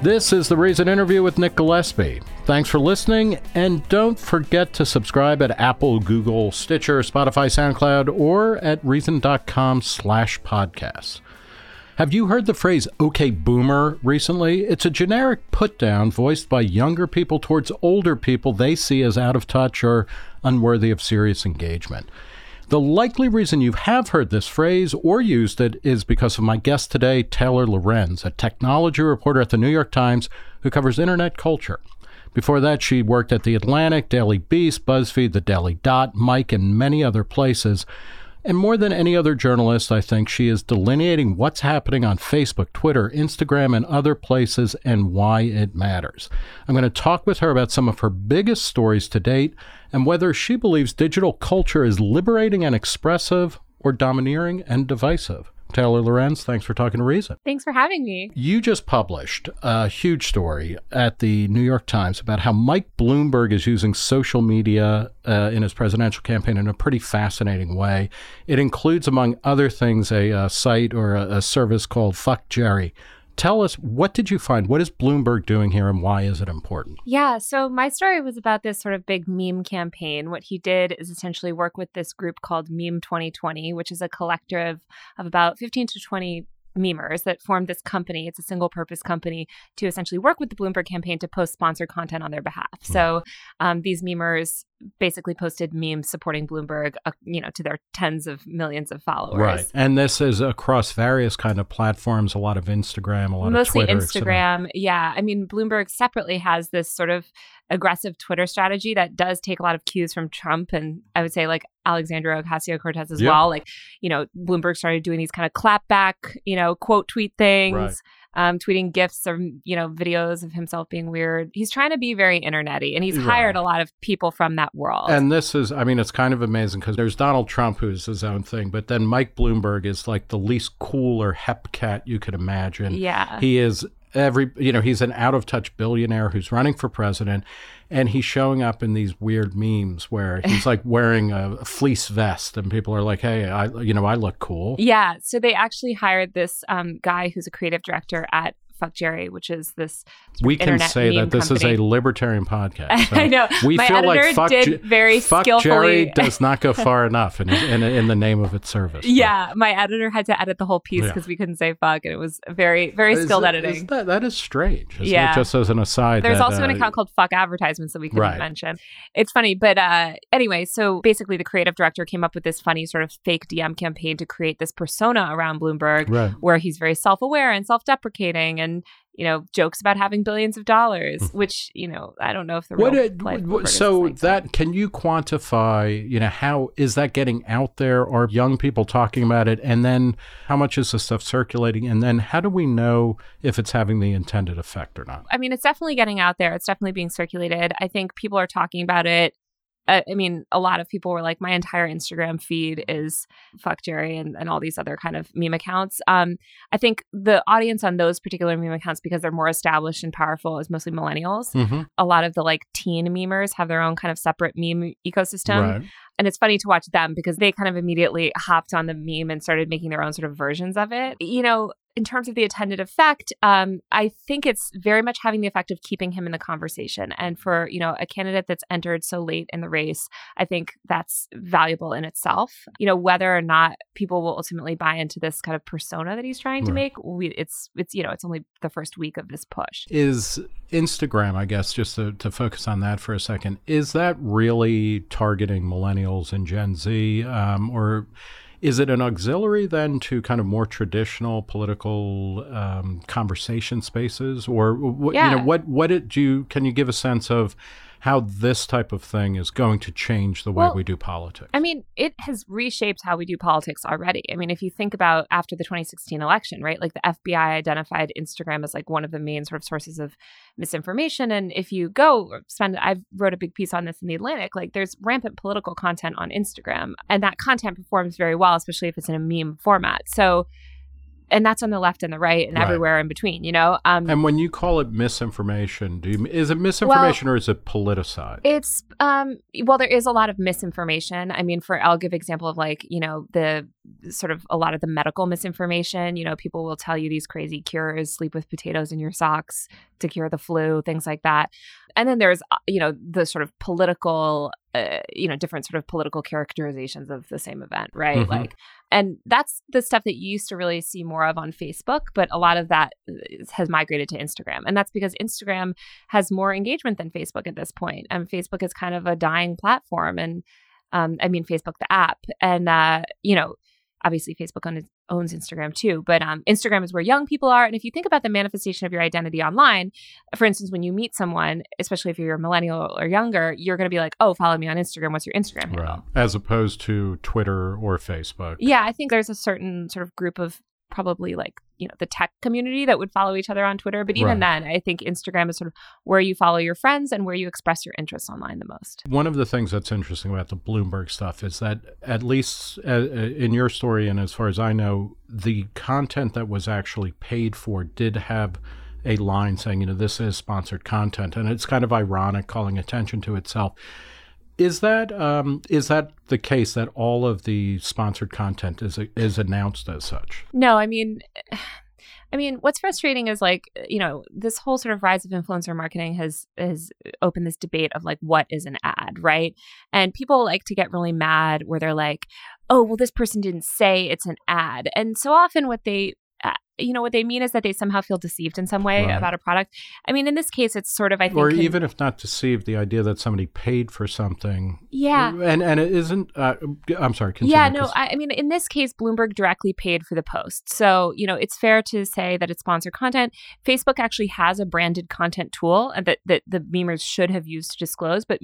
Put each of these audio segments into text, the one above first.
This is the Reason Interview with Nick Gillespie. Thanks for listening, and don't forget to subscribe at Apple, Google, Stitcher, Spotify, SoundCloud, or at reason.com/podcasts. Have you heard the phrase "okay boomer" recently? It's a generic put-down voiced by younger people towards older people they see as out of touch or unworthy of serious engagement. The likely reason you have heard this phrase or used it is because of my guest today, Taylor Lorenz, a technology reporter at the New York Times who covers internet culture. Before that, she worked at The Atlantic, Daily Beast, BuzzFeed, The Daily Dot, Mike, and many other places. And more than any other journalist, I think she is delineating what's happening on Facebook, Twitter, Instagram, and other places and why it matters. I'm going to talk with her about some of her biggest stories to date and whether she believes digital culture is liberating and expressive or domineering and divisive. Taylor Lorenz, thanks for talking to Reason. Thanks for having me. You just published a huge story at the New York Times about how Mike Bloomberg is using social media in his presidential campaign in a pretty fascinating way. It includes, among other things, a site or a service called Fuck Jerry. Tell us, what did you find? What is Bloomberg doing here and why is it important? Yeah, so my story was about this sort of big meme campaign. What he did is essentially work with this group called Meme 2020, which is a collective of about 15 to 20 memers that formed this company. It's a single purpose company to essentially work with the Bloomberg campaign to post sponsored content on their behalf. So these memers basically posted memes supporting Bloomberg, to their tens of millions of followers. Right. And this is across various kind of platforms, a lot of Instagram, a lot Mostly of Twitter. Mostly Instagram. Yeah. I mean, Bloomberg separately has this sort of aggressive Twitter strategy that does take a lot of cues from Trump. And I would say like Alexandria Ocasio-Cortez as well. Like, Bloomberg started doing these kind of clapback, quote tweet things. Right. Tweeting GIFs or, videos of himself being weird. He's trying to be very internet-y, and he's hired a lot of people from that world. And this is, it's kind of amazing because there's Donald Trump, who's his own thing, but then Mike Bloomberg is like the least cool or hep cat you could imagine. Yeah. He is he's an out-of-touch billionaire who's running for president, and he's showing up in these weird memes where he's like wearing a fleece vest, and people are like, hey, I look cool. Yeah. So they actually hired this guy who's a creative director at Fuck Jerry, which is this we can say that this company. is a libertarian podcast. So I know. We My feel editor like did very Fuck skillfully. Jerry does not go far enough in the name of its service. Yeah, my editor had to edit the whole piece because we couldn't say fuck, and it was very, very skilled editing. That is strange. Yeah. Just as an aside. There's also an account called Fuck Advertisements that we couldn't mention. It's funny, but anyway, so basically the creative director came up with this funny sort of fake DM campaign to create this persona around Bloomberg where he's very self-aware and self-deprecating and jokes about having billions of dollars, which, I don't know if the real so that can you quantify, how is that getting out there? Are young people talking about it? And then how much is the stuff circulating? And then how do we know if it's having the intended effect or not? I mean, it's definitely getting out there. It's definitely being circulated. I think people are talking about it. A lot of people were like, my entire Instagram feed is Fuck Jerry and all these other kind of meme accounts. I think the audience on those particular meme accounts, because they're more established and powerful, is mostly millennials. Mm-hmm. A lot of the like teen memers have their own kind of separate meme ecosystem. Right. And it's funny to watch them because they kind of immediately hopped on the meme and started making their own sort of versions of it. In terms of the intended effect, I think it's very much having the effect of keeping him in the conversation. And for, a candidate that's entered so late in the race, I think that's valuable in itself. Whether or not people will ultimately buy into this kind of persona that he's trying to make, it's only the first week of this push. Is Instagram, I guess, just to focus on that for a second, is that really targeting millennials and Gen Z, or is it an auxiliary then to kind of more traditional political conversation spaces, or can you give a sense of how this type of thing is going to change the way we do politics? I mean, it has reshaped how we do politics already. I mean, if you think about after the 2016 election, right, like the FBI identified Instagram as like one of the main sort of sources of misinformation. And if you I wrote a big piece on this in The Atlantic, like there's rampant political content on Instagram, and that content performs very well, especially if it's in a meme format. So And that's on the left and the right and everywhere in between, you know? And when you call it misinformation, is it misinformation or is it politicized? It's, well, there is a lot of misinformation. I mean, I'll give example of like, you know, the sort of a lot of the medical misinformation. You know, people will tell you these crazy cures, sleep with potatoes in your socks to cure the flu, things like that. And then there's, you know, the sort of political, you know, different sort of political characterizations of the same event, right? Mm-hmm. Like, and that's the stuff that you used to really see more of on Facebook, but a lot of that has migrated to Instagram. And that's because Instagram has more engagement than Facebook at this point. And Facebook is kind of a dying platform. And I mean, Facebook, the app. And, you know, obviously Facebook owns Instagram too, but Instagram is where young people are. And if you think about the manifestation of your identity online, for instance, when you meet someone, especially if you're a millennial or younger, you're going to be like, oh, follow me on Instagram. What's your Instagram handle? Right. As opposed to Twitter or Facebook. Yeah, I think there's a certain sort of group of probably like, you know, the tech community that would follow each other on Twitter. But even then, I think Instagram is sort of where you follow your friends and where you express your interests online the most. One of the things that's interesting about the Bloomberg stuff is that at least in your story, and as far as I know, the content that was actually paid for did have a line saying, you know, this is sponsored content. And it's kind of ironic calling attention to itself. Is that the case that all of the sponsored content is announced as such? No, I mean, what's frustrating is like, you know, this whole sort of rise of influencer marketing has opened this debate of like, what is an ad, right? And people like to get really mad where they're like, oh, well, this person didn't say it's an ad. And so often what they mean is that they somehow feel deceived in some way about a product. I mean, in this case, it's sort of, I think. Or even if not deceived, the idea that somebody paid for something. Yeah. And it isn't, I'm sorry, continue. Yeah, no, I mean, in this case, Bloomberg directly paid for the post. So, you know, it's fair to say that it's sponsored content. Facebook actually has a branded content tool that the memers should have used to disclose, but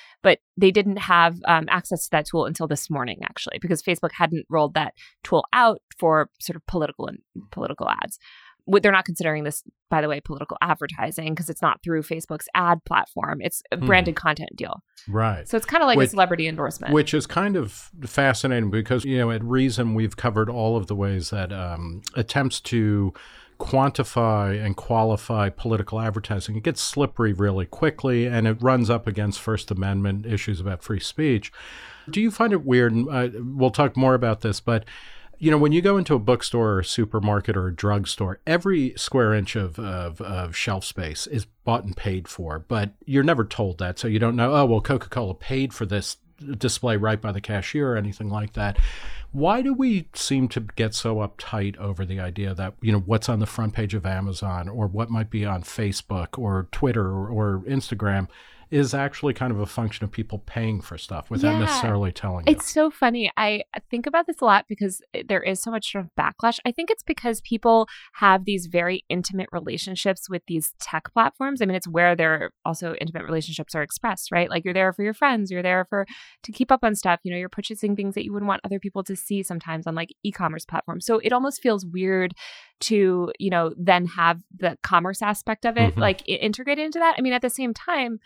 they didn't have access to that tool until this morning, actually, because Facebook hadn't rolled that tool out for sort of political ads. They're not considering this, by the way, political advertising because it's not through Facebook's ad platform. It's a branded content deal. Right. So it's kind of like a celebrity endorsement. Which is kind of fascinating because, you know, at Reason, we've covered all of the ways that attempts to quantify and qualify political advertising, it gets slippery really quickly, and it runs up against First Amendment issues about free speech. Do you find it weird, and we'll talk more about this, but you know, when you go into a bookstore or a supermarket or a drugstore, every square inch of shelf space is bought and paid for, but you're never told that. So you don't know, oh, well, Coca-Cola paid for this display right by the cashier or anything like that. Why do we seem to get so uptight over the idea that, you know, what's on the front page of Amazon or what might be on Facebook or Twitter or Instagram is actually kind of a function of people paying for stuff without necessarily telling you? It's so funny. I think about this a lot because there is so much sort of backlash. I think it's because people have these very intimate relationships with these tech platforms. I mean, it's where their also intimate relationships are expressed, right? Like you're there for your friends, you're there to keep up on stuff. You know, you're purchasing things that you wouldn't want other people to see sometimes on like e-commerce platforms. So it almost feels weird to, you know, then have the commerce aspect of it like integrated into that. I mean, at the same time,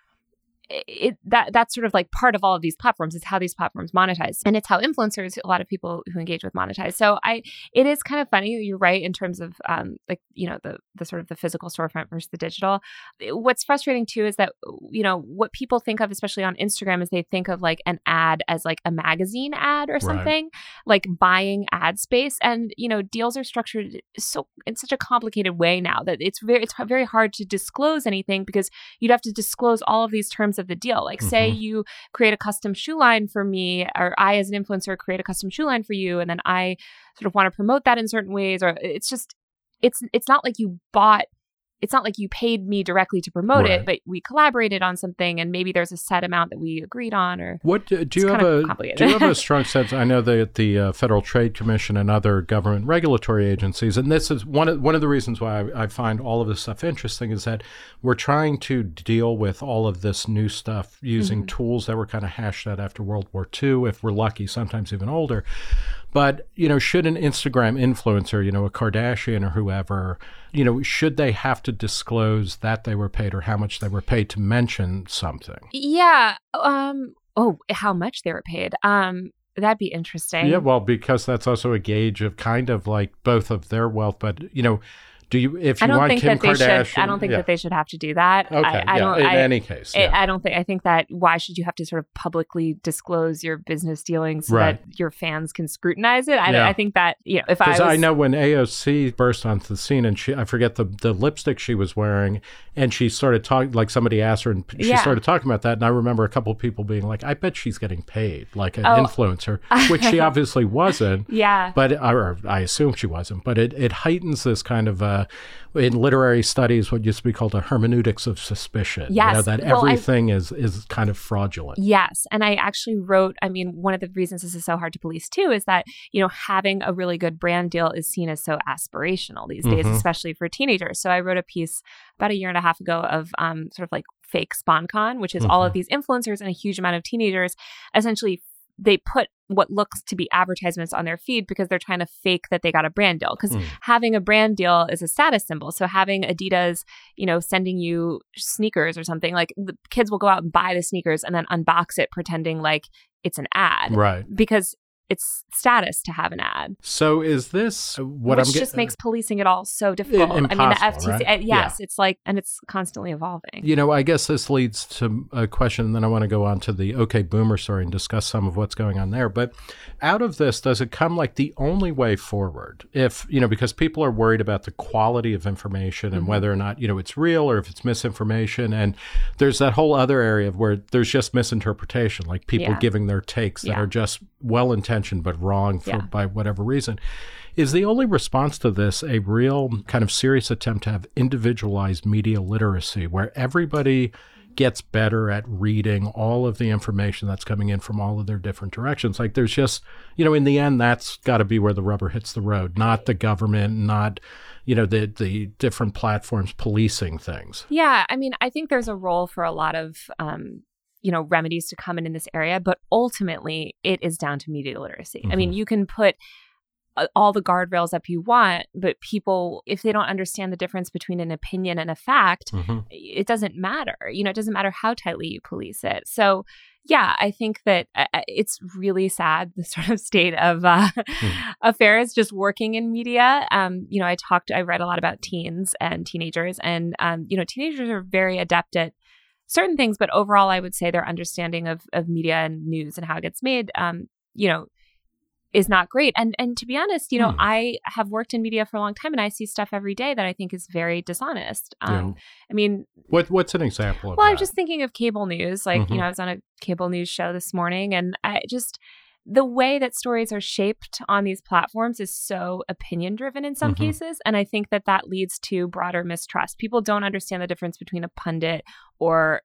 that's sort of like part of all of these platforms. It's how these platforms monetize, and it's how influencers, a lot of people who engage with, monetize. So it is kind of funny. You're right in terms of like, you know, the sort of the physical storefront versus the digital. What's frustrating too is that, you know, what people think of, especially on Instagram, is they think of like an ad as like a magazine ad or something, like buying ad space. And, you know, deals are structured in such a complicated way now that it's very hard to disclose anything because you'd have to disclose all of these terms of the deal. Like say you create a custom shoe line for me, or I as an influencer create a custom shoe line for you, and then I sort of want to promote that in certain ways, or it's just it's not like you bought, it's not like you paid me directly to promote it, but we collaborated on something and maybe there's a set amount that we agreed on. Or what do you have a strong sense? I know that the Federal Trade Commission and other government regulatory agencies, and this is one of the reasons why I find all of this stuff interesting, is that we're trying to deal with all of this new stuff using tools that were kind of hashed out after World War II, if we're lucky, sometimes even older. But, you know, should an Instagram influencer, you know, a Kardashian or whoever, you know, should they have to disclose that they were paid or how much they were paid to mention something? Yeah. How much they were paid. That'd be interesting. Yeah, well, because that's also a gauge of kind of like both of their wealth, but do you, if you want Kim Kardashian? I don't think that they should have to do that. Okay, in any case. Yeah. I think that why should you have to sort of publicly disclose your business dealings so that your fans can scrutinize it? I think that, if I know when AOC burst onto the scene and I forget the lipstick she was wearing, and she started talking, like somebody asked her and she started talking about that. And I remember a couple of people being like, I bet she's getting paid like an influencer, which she obviously wasn't. Yeah. But or I assume she wasn't. But it heightens this kind of, in literary studies, what used to be called a hermeneutics of suspicion. Yes. That everything is kind of fraudulent. Yes. And I actually wrote, one of the reasons this is so hard to police too is that, having a really good brand deal is seen as so aspirational these days, especially for teenagers. So I wrote a piece about a year and a half ago of sort of like fake SponCon, which is all of these influencers and a huge amount of teenagers. Essentially, they put what looks to be advertisements on their feed because they're trying to fake that they got a brand deal. Because having a brand deal is a status symbol. So having Adidas, sending you sneakers or something, like the kids will go out and buy the sneakers and then unbox it pretending like it's an ad. Right. Because it's status to have an ad. So is this Which just makes policing it all so difficult. Impossible, the FTC, right? yes, it's like, and it's constantly evolving. I guess this leads to a question, and then I want to go on to the OK Boomer story and discuss some of what's going on there. But out of this, does it come like the only way forward? If, because people are worried about the quality of information and whether or not, it's real or if it's misinformation. And there's that whole other area where there's just misinterpretation, like people giving their takes that are just well-intentioned but wrong by whatever reason. Is the only response to this a real kind of serious attempt to have individualized media literacy where everybody gets better at reading all of the information that's coming in from all of their different directions? Like there's just, in the end, that's got to be where the rubber hits the road, not the government, not the different platforms policing things. Yeah. I think there's a role for a lot of remedies to come in this area, but ultimately it is down to media literacy. You can put all the guardrails up you want, but people, if they don't understand the difference between an opinion and a fact, it doesn't matter. It doesn't matter how tightly you police it. So yeah, I think that it's really sad, the sort of state of affairs just working in media. I read a lot about teens and teenagers, and teenagers are very adept at certain things, but overall, I would say their understanding of media and news and how it gets made, is not great. And to be honest, I have worked in media for a long time, and I see stuff every day that I think is very dishonest. What's an example of that? Well, I'm just thinking of cable news. Like, I was on a cable news show this morning, and the way that stories are shaped on these platforms is so opinion driven in some cases. And I think that leads to broader mistrust. People don't understand the difference between a pundit or,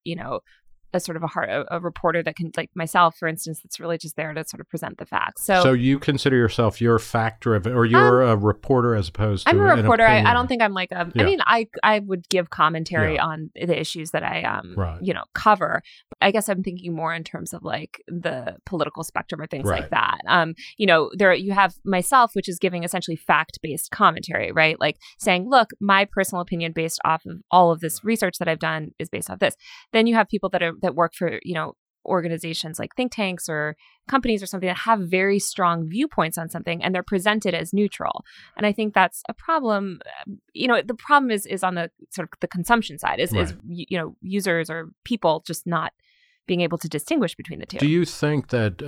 a sort of a reporter that can, like myself, for instance, that's really just there to sort of present the facts. So you consider yourself you're fact driven, or you're a reporter as opposed to I'm a reporter. An I don't think I'm like I would give commentary on the issues that I cover. But I guess I'm thinking more in terms of like the political spectrum or things like that. There you have myself, which is giving essentially fact-based commentary, right? Like saying, look, my personal opinion based off of all of this research that I've done is based off this. Then you have people that work for, organizations like think tanks or companies or something that have very strong viewpoints on something, and they're presented as neutral. And I think that's a problem. The problem is on the sort of the consumption side is users or people just not being able to distinguish between the two. Do you think that,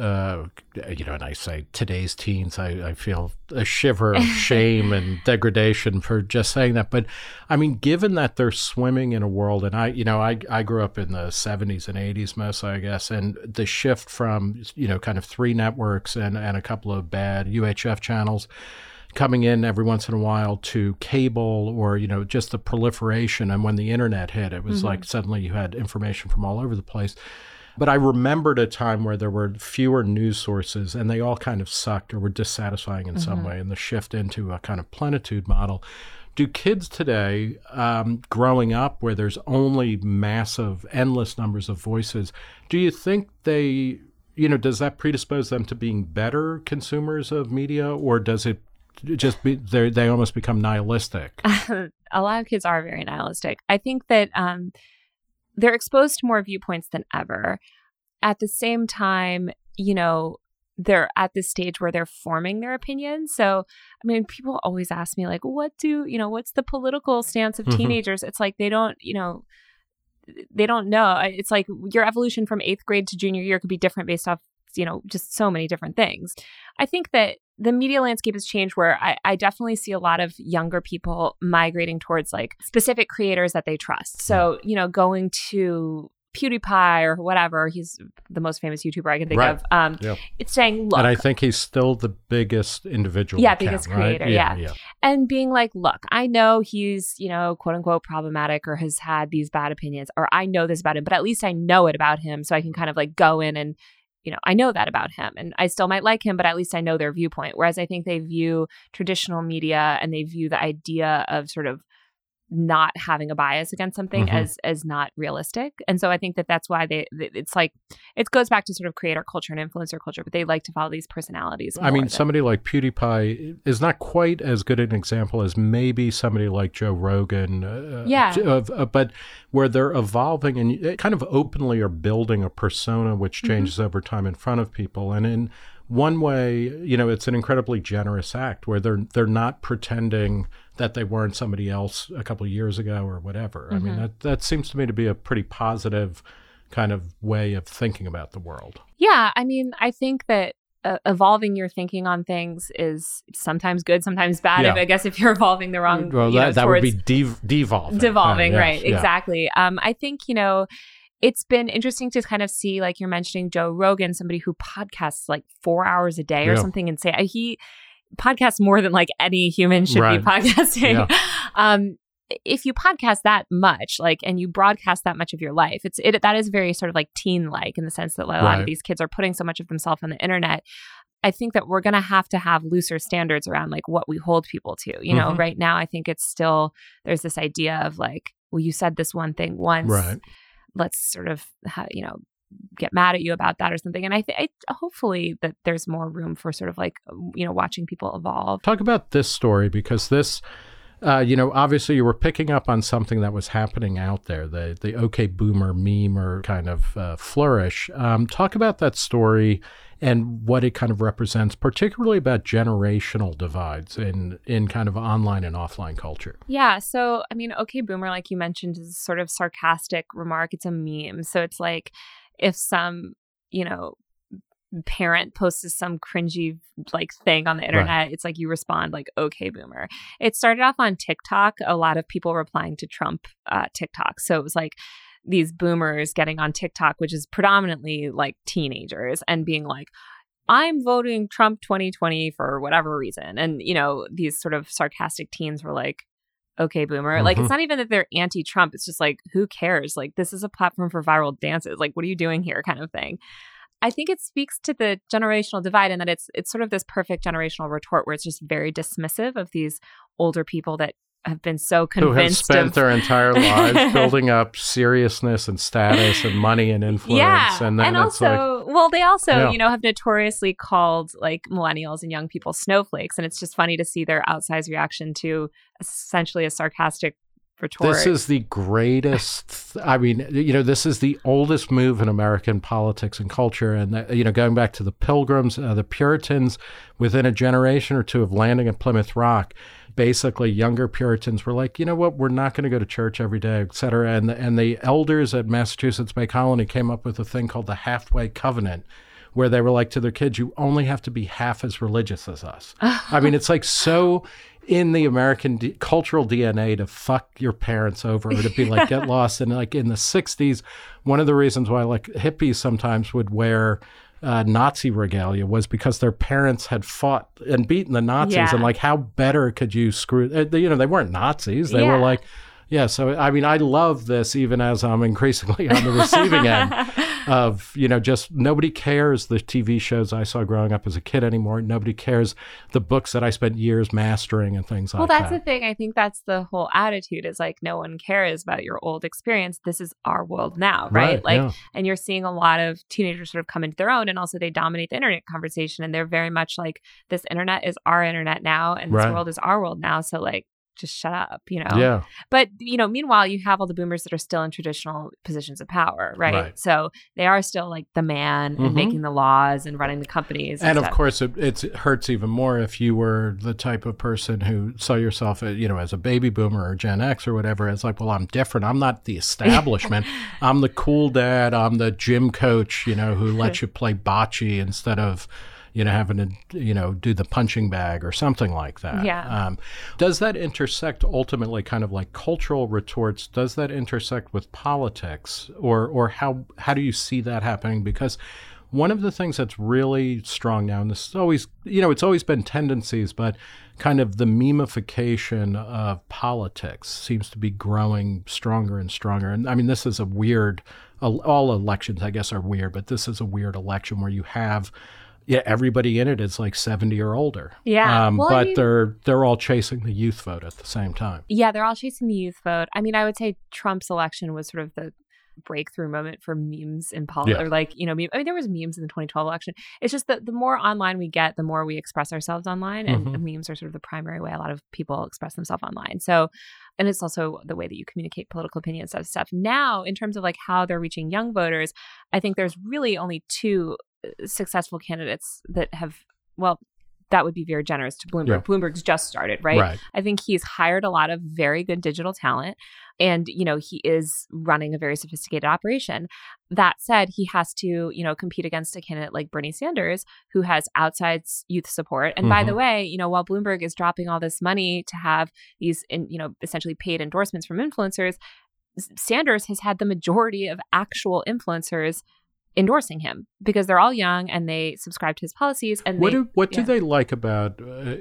and I say today's teens, I feel a shiver of shame and degradation for just saying that. But I mean, given that they're swimming in a world, and I grew up in the 70s and 80s mostly, I guess, and the shift from, kind of 3 networks and a couple of bad UHF channels coming in every once in a while to cable, or, just the proliferation. And when the internet hit, it was like suddenly you had information from all over the place. But I remembered a time where there were fewer news sources and they all kind of sucked or were dissatisfying in some way, and the shift into a kind of plenitude model. Do kids today, growing up where there's only massive, endless numbers of voices, do you think they, does that predispose them to being better consumers of media, or does it just be they almost become nihilistic? A lot of kids are very nihilistic. I think that they're exposed to more viewpoints than ever. At the same time, they're at this stage where they're forming their opinions. So, I mean, people always ask me like, what's the political stance of teenagers? It's like, they don't know. It's like your evolution from 8th grade to junior year could be different based off, just so many different things. I think that the media landscape has changed where I definitely see a lot of younger people migrating towards like specific creators that they trust. So, going to PewDiePie or whatever, he's the most famous YouTuber I can think of. It's saying, look. And I think he's still the biggest individual. Biggest creator. Right? Yeah. And being like, look, I know he's, quote unquote problematic or has had these bad opinions, or I know this about him, but at least I know it about him. So I can kind of like go in and, I know that about him and I still might like him, but at least I know their viewpoint. Whereas I think they view traditional media and they view the idea of sort of not having a bias against something as not realistic. And so I think that that's why it's like, it goes back to sort of creator culture and influencer culture, but they like to follow these personalities. I mean, somebody like PewDiePie is not quite as good an example as maybe somebody like Joe Rogan. But where they're evolving and kind of openly are building a persona which changes over time in front of people. And in one way, it's an incredibly generous act where they're not pretending that they weren't somebody else a couple of years ago or whatever. I mean, that seems to me to be a pretty positive kind of way of thinking about the world. Yeah. I mean, I think that evolving your thinking on things is sometimes good, sometimes bad. I guess if you're evolving the wrong, that would be devolving. Devolving, right. Yeah. Exactly. I think, it's been interesting to kind of see, like you're mentioning Joe Rogan, somebody who podcasts like 4 hours a day or something insane. He podcasts more than like any human should be podcasting. Yeah. If you podcast that much, and you broadcast that much of your life, that is very sort of like teen-like in the sense that a lot of these kids are putting so much of themselves on the internet. I think that we're going to have looser standards around like what we hold people to. Right now, I think it's still, there's this idea of like, well, you said this one thing once. Right. Let's sort of, get mad at you about that or something. And I hopefully that there's more room for sort of like, watching people evolve. Talk about this story because this, obviously you were picking up on something that was happening out there, the OK Boomer meme or kind of flourish. Talk about that story and what it kind of represents, particularly about generational divides in kind of online and offline culture. Yeah. So, I mean, OK Boomer, like you mentioned, is a sort of sarcastic remark. It's a meme. So it's like if some, parent posts some cringy like thing on the internet, it's like you respond like OK Boomer. It started off on TikTok, a lot of people replying to Trump TikTok. So it was like these boomers getting on TikTok, which is predominantly like teenagers, and being like, I'm voting Trump 2020 for whatever reason. And, these sort of sarcastic teens were like, OK Boomer. Like, it's not even that they're anti-Trump. It's just like, who cares? Like, this is a platform for viral dances. Like, what are you doing here kind of thing? I think it speaks to the generational divide and that it's sort of this perfect generational retort where it's just very dismissive of these older people that have been so convinced who have spent their entire lives building up seriousness and status and money and influence. Yeah. And then also, they also, have notoriously called like millennials and young people snowflakes. And it's just funny to see their outsized reaction to essentially a sarcastic retort. This is the greatest, this is the oldest move in American politics and culture. And, going back to the Pilgrims, the Puritans, within a generation or two of landing at Plymouth Rock, basically younger Puritans were like, you know what, we're not going to go to church every day, et cetera. And the elders at Massachusetts Bay Colony came up with a thing called the Halfway Covenant, where they were like to their kids, you only have to be half as religious as us. I mean, it's like so in the American cultural DNA to fuck your parents over or to be like, get lost. And like in the 60s, one of the reasons why like hippies sometimes would wear Nazi regalia was because their parents had fought and beaten the Nazis. Yeah. And like, how better could you screw, they weren't Nazis. They were like, yeah. So, I mean, I love this even as I'm increasingly on the receiving end of, just nobody cares the TV shows I saw growing up as a kid anymore. Nobody cares the books that I spent years mastering and things like that. Well, that's the thing. I think that's the whole attitude is like, no one cares about your old experience. This is our world now, right? And you're seeing a lot of teenagers sort of come into their own and also they dominate the internet conversation. And they're very much like, this internet is our internet now and this world is our world now. So like, just shut up, Yeah. But, meanwhile, you have all the boomers that are still in traditional positions of power, right? So they are still like the man and making the laws and running the companies. And of course, it hurts even more if you were the type of person who saw yourself, as a baby boomer or Gen X or whatever. It's like, well, I'm different. I'm not the establishment. I'm the cool dad. I'm the gym coach, who lets you play bocce instead of having to, do the punching bag or something like that. Yeah. Does that intersect ultimately kind of like cultural retorts? Does that intersect with politics or how do you see that happening? Because one of the things that's really strong now, and this is always, it's always been tendencies, but kind of the memification of politics seems to be growing stronger and stronger. And I mean, this is a weird, all elections, I guess, are weird, but this is a weird election where you have everybody in it is like 70 or older. Yeah. But they're all chasing the youth vote at the same time. Yeah, they're all chasing the youth vote. I mean, I would say Trump's election was sort of the breakthrough moment for memes in politics. Or like, there was memes in the 2012 election. It's just that the more online we get, the more we express ourselves online. And memes are sort of the primary way a lot of people express themselves online. So, and it's also the way that you communicate political opinions and stuff. Now, in terms of like how they're reaching young voters, I think there's really only two successful candidates that have, that would be very generous to Bloomberg. Yeah. Bloomberg's just started, right? I think he's hired a lot of very good digital talent and, he is running a very sophisticated operation. That said, he has to, compete against a candidate like Bernie Sanders, who has outside youth support. And by the way, while Bloomberg is dropping all this money to have these, essentially paid endorsements from influencers, Sanders has had the majority of actual influencers endorsing him because they're all young and they subscribe to his policies. And what do they like about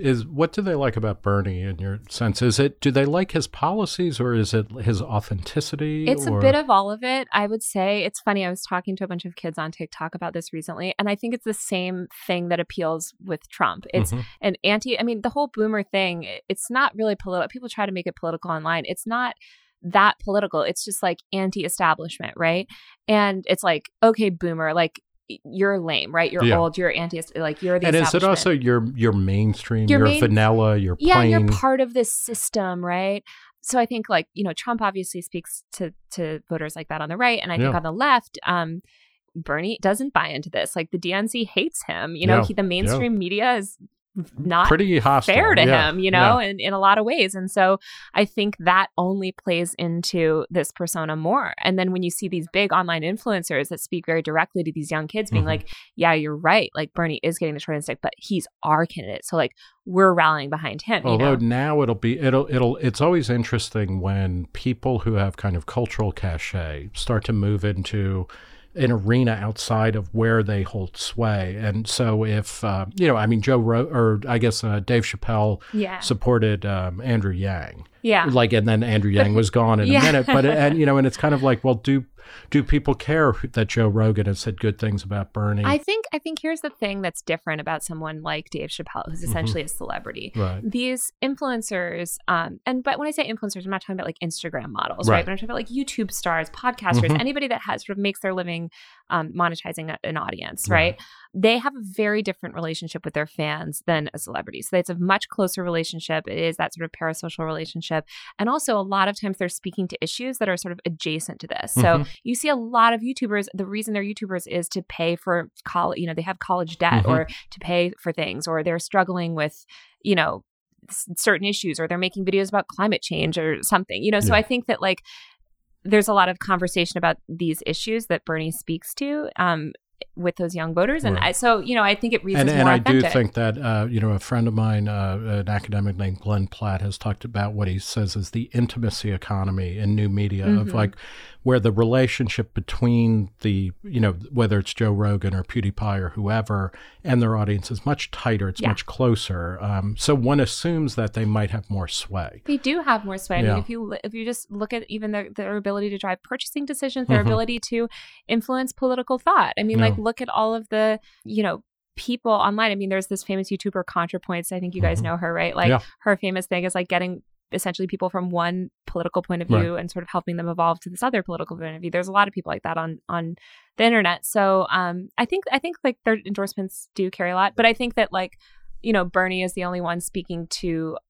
Bernie in your sense? Do they like his policies or is it his authenticity? It's a bit of all of it. I would say it's funny. I was talking to a bunch of kids on TikTok about this recently, and I think it's the same thing that appeals with Trump. It's an the whole boomer thing. It's not really political. People try to make it political online. It's not that political. It's just like anti-establishment, right? And it's like, okay, boomer, like you're lame, right? You're old, you're like you're the and establishment. Is it also your mainstream, your vanilla, your plain? Yeah, you're part of this system, right? So I think like, Trump obviously speaks to voters like that on the right. And I think on the left, Bernie doesn't buy into this. Like the DNC hates him. The mainstream media is not pretty hostile, fair to him, in a lot of ways. And so I think that only plays into this persona more. And then when you see these big online influencers that speak very directly to these young kids being like, yeah, you're right. Like Bernie is getting the short end stick, but he's our candidate. So like we're rallying behind him. Although now it's always interesting when people who have kind of cultural cachet start to move into an arena outside of where they hold sway. And so if, Dave Chappelle supported Andrew Yang. Yeah. And then Andrew Yang was gone in a minute. But, and it's kind of like, well, do people care that Joe Rogan has said good things about Bernie? I think here's the thing that's different about someone like Dave Chappelle, who's essentially a celebrity. Right. These influencers, but when I say influencers, I'm not talking about like Instagram models, right? But I'm talking about like YouTube stars, podcasters, anybody that has sort of makes their living monetizing an audience, right? They have a very different relationship with their fans than a celebrity. So it's a much closer relationship. It is that sort of parasocial relationship. And also a lot of times they're speaking to issues that are sort of adjacent to this. So you see a lot of YouTubers, the reason they're YouTubers is to pay for college, they have college debt or to pay for things, or they're struggling with, certain issues, or they're making videos about climate change or something, So I think that like there's a lot of conversation about these issues that Bernie speaks to with those young voters. And I think it reads as more authentic. And I do think that, a friend of mine, an academic named Glenn Platt, has talked about what he says is the intimacy economy in new media of like where the relationship between the, whether it's Joe Rogan or PewDiePie or whoever, and their audience is much tighter. It's much closer. So one assumes that they might have more sway. They do have more sway. I mean, if you just look at even their ability to drive purchasing decisions, their ability to influence political thought. I mean, like look at all of the, people online. I mean, there's this famous YouTuber ContraPoints. I think you guys know her, right? Like her famous thing is like getting essentially people from one political point of view and sort of helping them evolve to this other political point of view. There's a lot of people like that on the internet. So I think like their endorsements do carry a lot, but I think that like, Bernie is the only one speaking to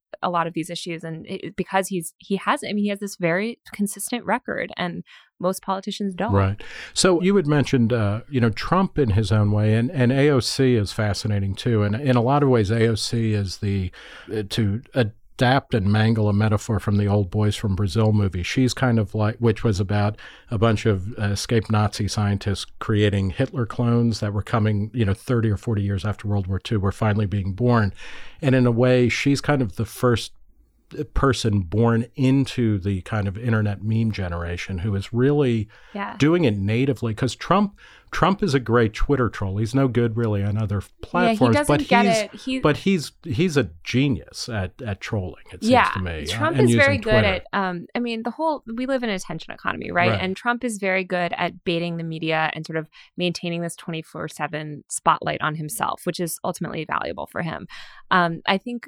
a lot of these issues, and because he has this very consistent record, and most politicians don't. Right. So you had mentioned, Trump in his own way, and AOC is fascinating too. And in a lot of ways, AOC is to adapt and mangle a metaphor from the Old Boys from Brazil movie. She's kind of like, which was about a bunch of escaped Nazi scientists creating Hitler clones that were coming, 30 or 40 years after World War II, were finally being born. And in a way, she's kind of the first person born into the kind of internet meme generation who is really doing it natively, because Trump is a great Twitter troll. He's no good really on other platforms, but he's a genius at trolling, it seems to me. Trump is very good at we live in an attention economy, right? And Trump is very good at baiting the media and sort of maintaining this 24/7 spotlight on himself, which is ultimately valuable for him. I think,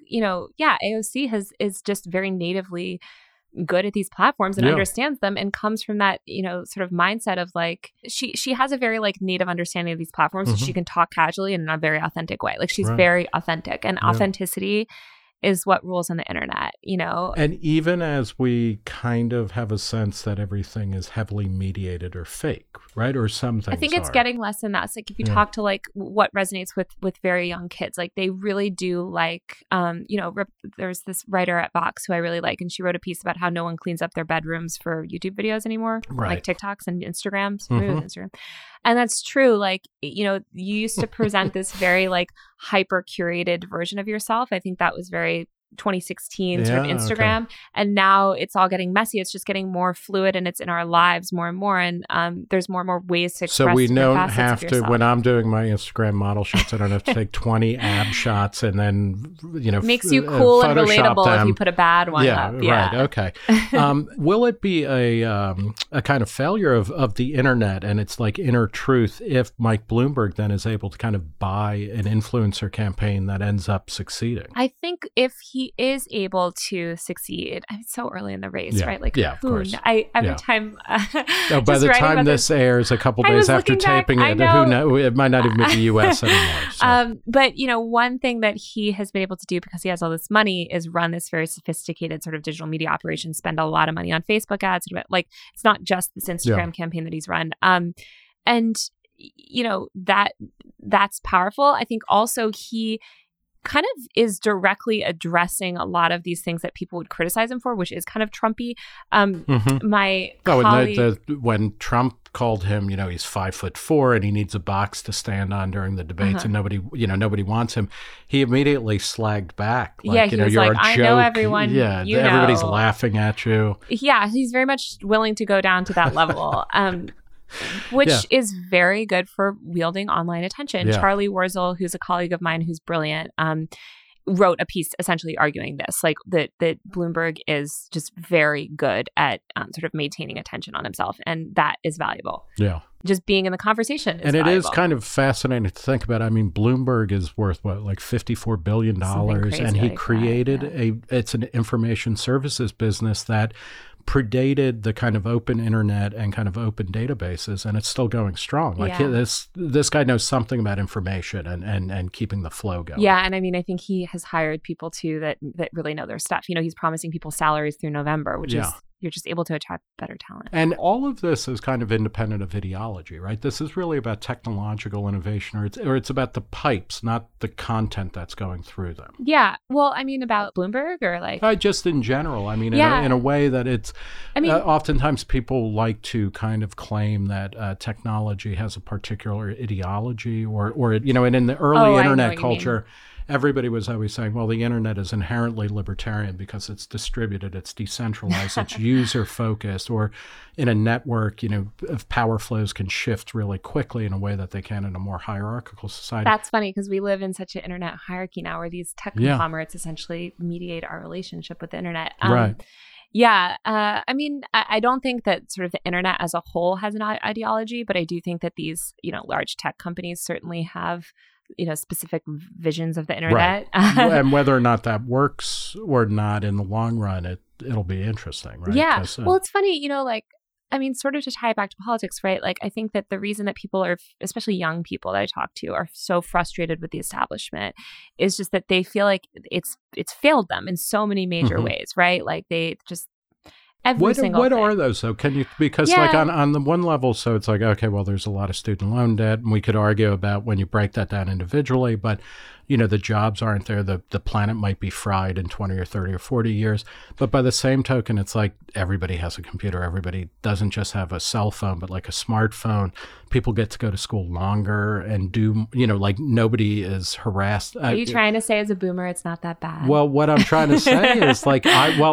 AOC is just very natively good at these platforms and understands them, and comes from that, sort of mindset of like, she has a very like native understanding of these platforms, so she can talk casually and in a very authentic way. Like she's very authentic, and authenticity is what rules on the internet, And even as we kind of have a sense that everything is heavily mediated or fake, right? Or some things I think it's getting less than that. It's like if you talk to like what resonates with very young kids, like they really do like, there's this writer at Vox who I really like, and she wrote a piece about how no one cleans up their bedrooms for YouTube videos anymore, like TikToks and Instagrams. Maybe it was Instagram. And that's true. Like, you used to present this very like hyper curated version of yourself. I think that was very 2016 sort of Instagram. Okay. And now it's all getting messy. It's just getting more fluid, and it's in our lives more and more. And there's more and more ways to express. So we don't have to, when I'm doing my Instagram model shots, I don't have to take 20 ab shots and then, makes you cool and relatable them. If you put a bad one up. Right. Okay. Will it be a kind of failure of the internet and its like inner truth if Mike Bloomberg then is able to kind of buy an influencer campaign that ends up succeeding? I think if he is able to succeed, it's so early in the race, right? Like, of course. Every time. By the time this airs, a couple days after taping it, who knows? It might not even be the U.S. anymore. So. But one thing that he has been able to do, because he has all this money, is run this very sophisticated sort of digital media operation. Spend a lot of money on Facebook ads. Like, it's not just this Instagram campaign that he's run. And that's powerful. I think also he kind of is directly addressing a lot of these things that people would criticize him for, which is kind of Trumpy. My colleague... when Trump called him, he's 5'4" and he needs a box to stand on during the debates, and nobody wants him. He immediately slagged back. Like, he was you're like, a joke. I know everyone. Yeah, everybody's laughing at you. Yeah, he's very much willing to go down to that level. Which is very good for wielding online attention. Charlie Wurzel, who's a colleague of mine who's brilliant, wrote a piece essentially arguing this, like that Bloomberg is just very good at sort of maintaining attention on himself, and that is valuable. Yeah. Just being in the conversation is valuable. It is kind of fascinating to think about. I mean, Bloomberg is worth like $54 billion, and he created it's an information services business that predated the kind of open internet and kind of open databases, and it's still going strong. Like this guy knows something about information and keeping the flow going. Yeah, and I mean, I think he has hired people too that really know their stuff. He's promising people salaries through November, which is you're just able to attract better talent. And all of this is kind of independent of ideology, right? This is really about technological innovation, or it's about the pipes, not the content that's going through them. Yeah. Well, I mean, about Bloomberg or like... just in general. I mean, in a way that it's... oftentimes people like to kind of claim that technology has a particular ideology or and in the early internet culture... Everybody was always saying, well, the internet is inherently libertarian because it's distributed, it's decentralized, it's user-focused, or in a network, power flows can shift really quickly in a way that they can in a more hierarchical society. That's funny because we live in such an internet hierarchy now where these tech conglomerates essentially mediate our relationship with the internet. Right. Yeah. I mean, I don't think that sort of the internet as a whole has an ideology, but I do think that these, large tech companies certainly have specific visions of the internet. Right. And whether or not that works or not in the long run, it'll be interesting, right? Yeah. Well, it's funny, I mean, sort of to tie it back to politics, right? Like, I think that the reason that people are, especially young people that I talk to, are so frustrated with the establishment is just that they feel like it's failed them in so many major ways, right? Like they just every single what thing. are those though? Can you, because like on the one level, so it's like, okay, well, there's a lot of student loan debt, and we could argue about when you break that down individually, but you know, the jobs aren't there. The planet might be fried in 20 or 30 or 40 years. But by the same token, it's like everybody has a computer. Everybody doesn't just have a cell phone, but like a smartphone. People get to go to school longer and do, you know, like nobody is harassed. Are you trying to say as a boomer, it's not that bad? Well, what I'm trying to say is like,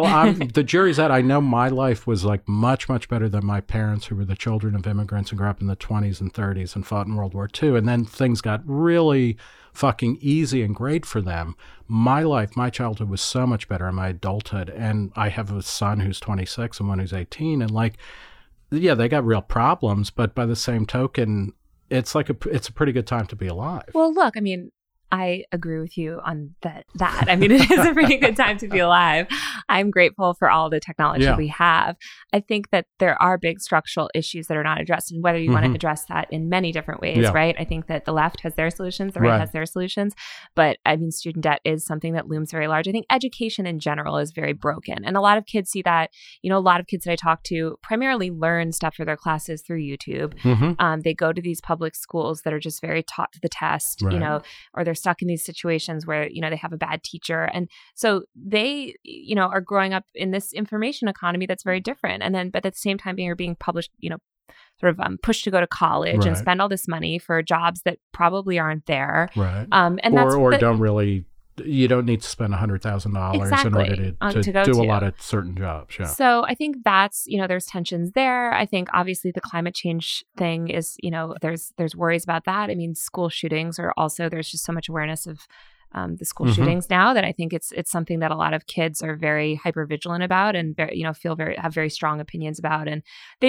the jury's out. I know my life was like much, much better than my parents, who were the children of immigrants and grew up in the 20s and 30s and fought in World War II. And then things got really fucking easy and great for them. My life, my childhood was so much better in my adulthood. And I have a son who's 26 and one who's 18. And like, yeah, they got real problems. But by the same token, it's like it's a pretty good time to be alive. Well, look, I mean, I agree with you on that. I mean, it is a pretty good time to be alive. I'm grateful for all the technology we have. I think that there are big structural issues that are not addressed, and whether you want to address that in many different ways, right? I think that the left has their solutions, the right has their solutions. But I mean, student debt is something that looms very large. I think education in general is very broken. And a lot of kids see that, you know, a lot of kids that I talk to primarily learn stuff for their classes through YouTube. They go to these public schools that are just very taught to the test, you know, or they're stuck in these situations where, you know, they have a bad teacher. And so they, you know, are growing up in this information economy that's very different. And then, but at the same time, being published, you know, sort of pushed to go to college and spend all this money for jobs that probably aren't there. And don't really, you don't need to spend $100,000 in order to do a lot of certain jobs. Yeah. So I think that's, you know, there's tensions there. I think obviously the climate change thing is, you know, there's worries about that. I mean, school shootings are also, there's just so much awareness of the school shootings now that I think it's something that a lot of kids are very hyper vigilant about and very, you know, have very strong opinions about. And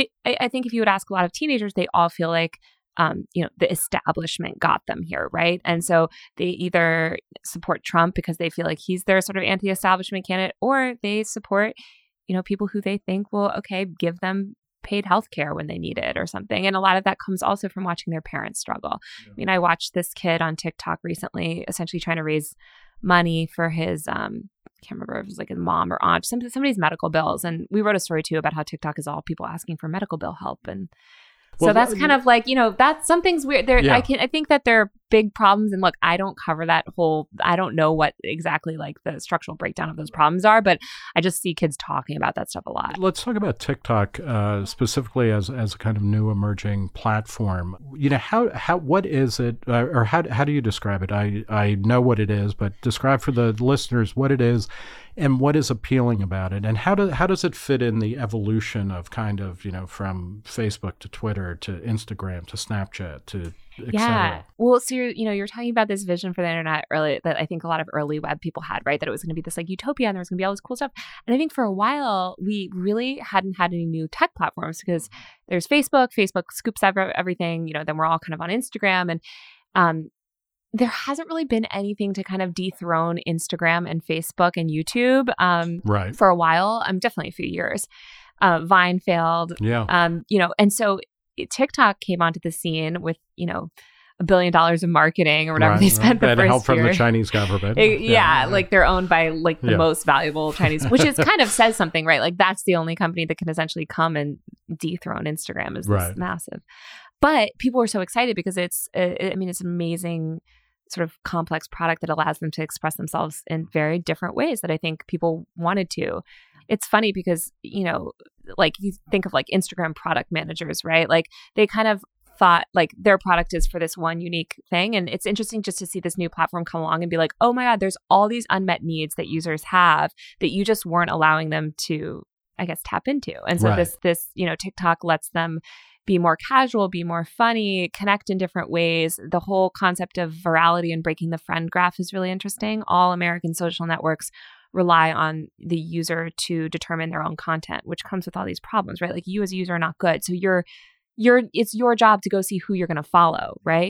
I think if you would ask a lot of teenagers, they all feel like, you know, the establishment got them here, right? And so they either support Trump because they feel like he's their sort of anti-establishment candidate, or they support, you know, people who they think will, okay, give them paid healthcare when they need it or something. And a lot of that comes also from watching their parents struggle. I mean, I watched this kid on TikTok recently, essentially trying to raise money for his, I can't remember if it was like his mom or aunt, somebody's medical bills. And we wrote a story too about how TikTok is all people asking for medical bill help. And so that's kind of like, you know, that's something's weird there. I think that there are big problems, and look, I don't cover that whole, I don't know what exactly like the structural breakdown of those problems are, but I just see kids talking about that stuff a lot. Let's talk about TikTok specifically as a kind of new emerging platform. You know, how what is it, or how do you describe it? I know what it is, but describe for the listeners what it is and what is appealing about it, and how does it fit in the evolution of kind of, you know, from Facebook to Twitter to Instagram to Snapchat to et cetera. Well, so you're talking about this vision for the internet early that I think a lot of early web people had, right? That it was going to be this like utopia and there was going to be all this cool stuff. And I think for a while we really hadn't had any new tech platforms because there's Facebook scoops everything, you know, then we're all kind of on Instagram, and there hasn't really been anything to kind of dethrone Instagram and Facebook and YouTube for a while. Definitely a few years. Vine failed. You know, and so TikTok came onto the scene with, you know, $1 billion of marketing or whatever they spent the first year. Help from the Chinese government. Like they're owned by like the most valuable Chinese, which is kind of says something, right? Like that's the only company that can essentially come and dethrone Instagram is this massive. But people were so excited because it's an amazing sort of complex product that allows them to express themselves in very different ways that I think people wanted to. It's funny because, you know, like you think of like Instagram product managers, right? Like they kind of thought like their product is for this one unique thing. And it's interesting just to see this new platform come along and be like, oh my God, there's all these unmet needs that users have that you just weren't allowing them to, I guess, tap into. And so this, you know, TikTok lets them be more casual, be more funny, connect in different ways. The whole concept of virality and breaking the friend graph is really interesting. All American social networks rely on the user to determine their own content, which comes with all these problems, right? Like you as a user are not good. So it's your job to go see who you're going to follow, right?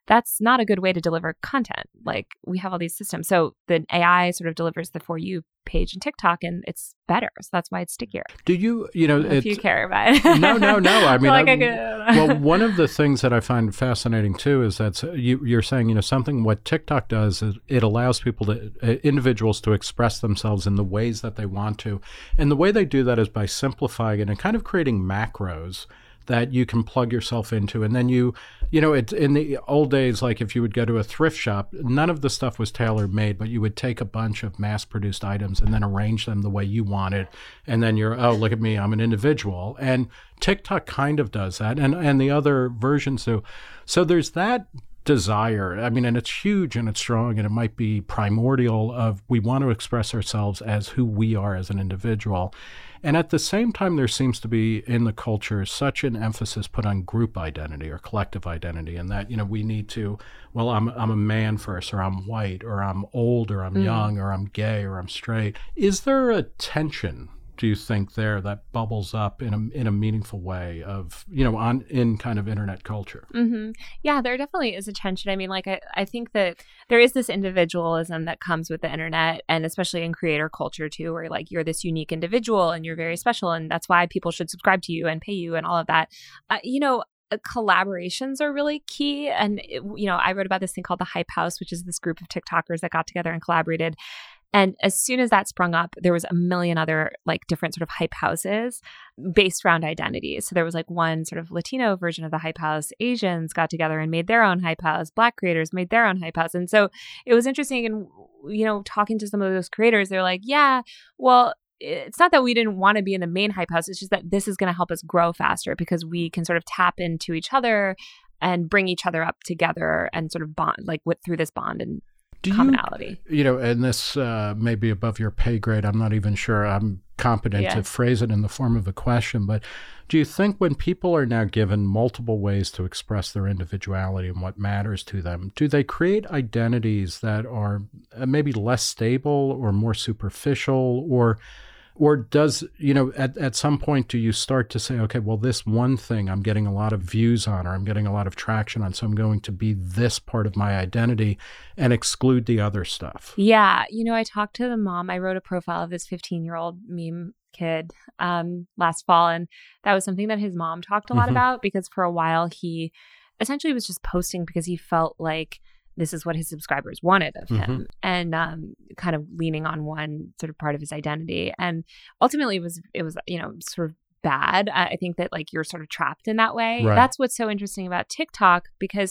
that's not a good way to deliver content. Like, we have all these systems. So the AI sort of delivers the For You page in TikTok, and it's better. So that's why it's stickier. Do you, if you care about it. No. I mean, well, one of the things that I find fascinating too is that you're saying, something what TikTok does is it allows individuals to express themselves in the ways that they want to. And the way they do that is by simplifying it and kind of creating macros that you can plug yourself into. And then it's in the old days, like if you would go to a thrift shop, none of the stuff was tailor made, but you would take a bunch of mass produced items and then arrange them the way you wanted. And then look at me, I'm an individual. And TikTok kind of does that. And the other versions do. So there's that desire. I mean, and it's huge and it's strong, and it might be primordial of we want to express ourselves as who we are as an individual. And at the same time, there seems to be in the culture such an emphasis put on group identity or collective identity, and that, we need to, well, I'm a man first, or I'm white, or I'm old, or I'm young, or I'm gay, or I'm straight. Is there a tension, do you think, there that bubbles up in a meaningful way of, in kind of internet culture? Mm-hmm. Yeah, there definitely is a tension. I mean, like, I think that there is this individualism that comes with the internet, and especially in creator culture too, where like you're this unique individual and you're very special, and that's why people should subscribe to you and pay you and all of that. Collaborations are really key. And, I wrote about this thing called the Hype House, which is this group of TikTokers that got together and collaborated. And as soon as that sprung up, there was a million other like different sort of hype houses based around identities. So there was like one sort of Latino version of the hype house. Asians got together and made their own hype house. Black creators made their own hype house. And so it was interesting. And, talking to some of those creators, they're like, yeah, well, it's not that we didn't want to be in the main hype house. It's just that this is going to help us grow faster because we can sort of tap into each other and bring each other up together and sort of bond, like through this bond and commonality. And this may be above your pay grade. I'm not even sure I'm competent to phrase it in the form of a question, but do you think when people are now given multiple ways to express their individuality and what matters to them, do they create identities that are maybe less stable or more superficial, or does, at some point, do you start to say, okay, well, this one thing I'm getting a lot of views on, or I'm getting a lot of traction on, so I'm going to be this part of my identity and exclude the other stuff? Yeah. I talked to the mom. I wrote a profile of this 15-year-old meme kid last fall. And that was something that his mom talked a lot about, because for a while he essentially was just posting because he felt like this is what his subscribers wanted of him, and kind of leaning on one sort of part of his identity. And ultimately it was sort of bad. I think that like you're sort of trapped in that way. Right. That's what's so interesting about TikTok, because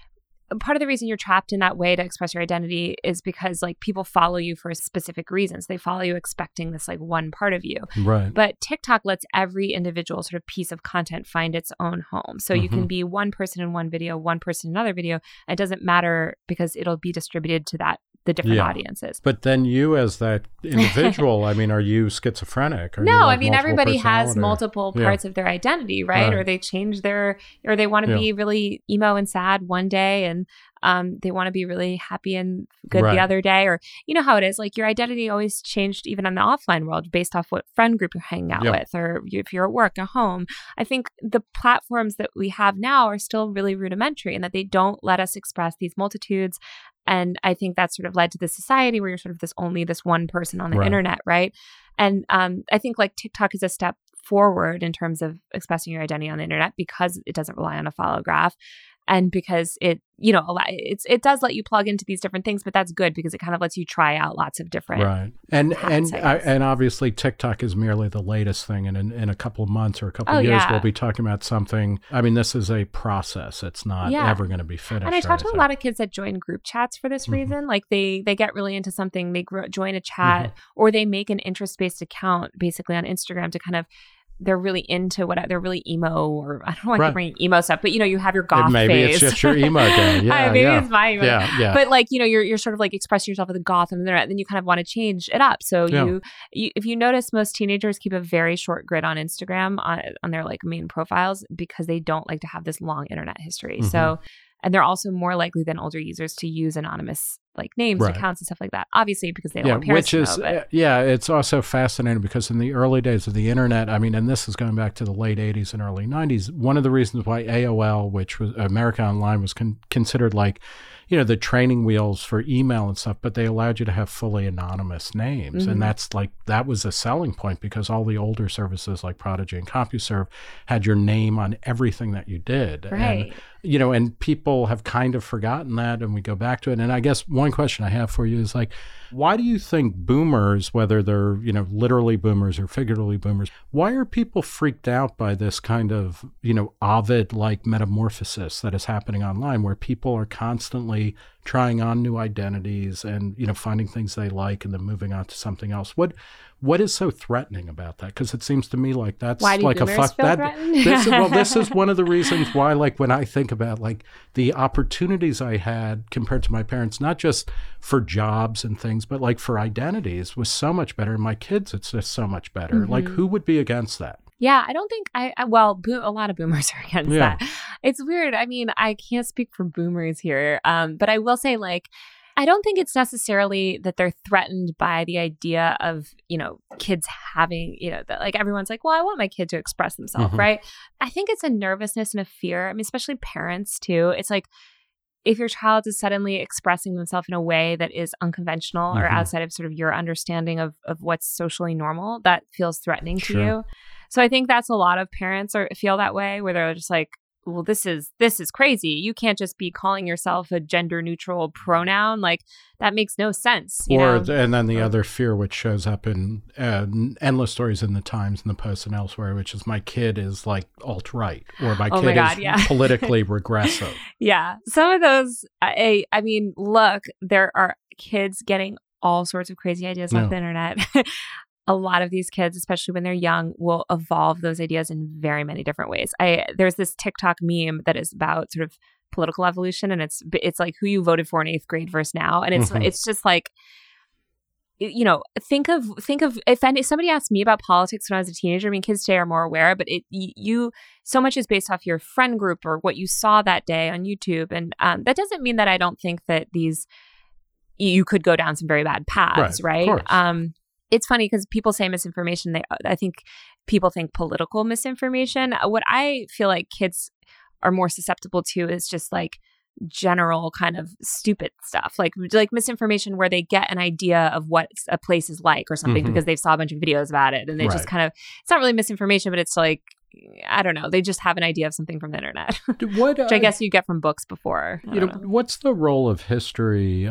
part of the reason you're trapped in that way to express your identity is because like people follow you for specific reasons. They follow you expecting this like one part of you. Right. But TikTok lets every individual sort of piece of content find its own home. So you can be one person in one video, one person in another video. It doesn't matter because it'll be distributed to the different audiences. But then you as that individual, I mean, are you schizophrenic? No, I mean, everybody has multiple parts of their identity, right? Or they change or they want to be really emo and sad one day, and they want to be really happy and good the other day. Or you know how it is, like your identity always changed even in the offline world based off what friend group you're hanging out with, or if you're at work, at home. I think the platforms that we have now are still really rudimentary in that they don't let us express these multitudes. And I think that sort of led to this society where you're sort of this one person on the internet, right? And I think like TikTok is a step forward in terms of expressing your identity on the internet because it doesn't rely on a follow graph. And because it does let you plug into these different things, but that's good because it kind of lets you try out lots of different And obviously TikTok is merely the latest thing, and in a couple of months or a couple of years we'll be talking about something. I mean, this is a process; it's not ever going to be finished. And I talked to a lot of kids that join group chats for this reason. Like they get really into something, they join a chat, or they make an interest-based account basically on Instagram to kind of. They're really into they're really emo, or I don't want to bring emo stuff, but you have your goth maybe phase. Maybe it's just your emo day. Yeah, maybe it's my emo. Yeah. But like, you're sort of like expressing yourself with the goth on the internet, then you kind of want to change it up. So you if you notice, most teenagers keep a very short grid on Instagram on their like main profiles because they don't like to have this long internet history. So, and they're also more likely than older users to use anonymous like names, Right. accounts, and stuff like that. Obviously, because they don't want parents which is, to know. But it's also fascinating because in the early days of the internet, I mean, and this is going back to the late 80s and early 90s, one of the reasons why AOL, which was America Online, was considered like, the training wheels for email and stuff, but they allowed you to have fully anonymous names. Mm-hmm. And that was a selling point because all the older services like Prodigy and CompuServe had your name on everything that you did. Right. And people have kind of forgotten that, and we go back to it. And I guess one question I have for you is like, why do you think boomers, whether they're, literally boomers or figuratively boomers, why are people freaked out by this kind of, Ovid-like metamorphosis that is happening online where people are constantly trying on new identities and, finding things they like and then moving on to something else? What is so threatening about that? Because it seems to me like that's why do like boomers a fuck feel that. threatened? This is one of the reasons why, like, when I think about like the opportunities I had compared to my parents, not just for jobs and things, but like for identities, was so much better. And my kids, it's just so much better. Mm-hmm. Like, who would be against that? Yeah, I don't think a lot of boomers are against that. It's weird. I mean, I can't speak for boomers here, but I will say, like, I don't think it's necessarily that they're threatened by the idea of, kids having, like everyone's like, well, I want my kid to express themselves, Mm-hmm. right? I think it's a nervousness and a fear. I mean, especially parents too. It's like, if your child is suddenly expressing themselves in a way that is unconventional or Mm-hmm. outside of sort of your understanding of what's socially normal, that feels threatening to Sure. you. So I think that's a lot of parents feel that way, where they're just like, well, this is crazy. You can't just be calling yourself a gender neutral pronoun. Like, that makes no sense. And then the other fear, which shows up in endless stories in the Times and the Post and elsewhere, which is my kid is like alt-right, or my kid is politically regressive. Yeah. Some of those, I mean, look, there are kids getting all sorts of crazy ideas off the internet. A lot of these kids, especially when they're young, will evolve those ideas in very many different ways. There's this TikTok meme that is about sort of political evolution, and it's like who you voted for in 8th grade versus now, and it's just like, think of if somebody asked me about politics when I was a teenager. I mean, kids today are more aware, but you so much is based off your friend group or what you saw that day on YouTube, and that doesn't mean that I don't think that you could go down some very bad paths, right? Of course. It's funny because people say misinformation. I think people think political misinformation. What I feel like kids are more susceptible to is just like general kind of stupid stuff, like misinformation where they get an idea of what a place is like or something because they saw a bunch of videos about it, and they just kind of, it's not really misinformation, but it's like, I don't know, they just have an idea of something from the internet, which I guess you get from books before. What's the role of history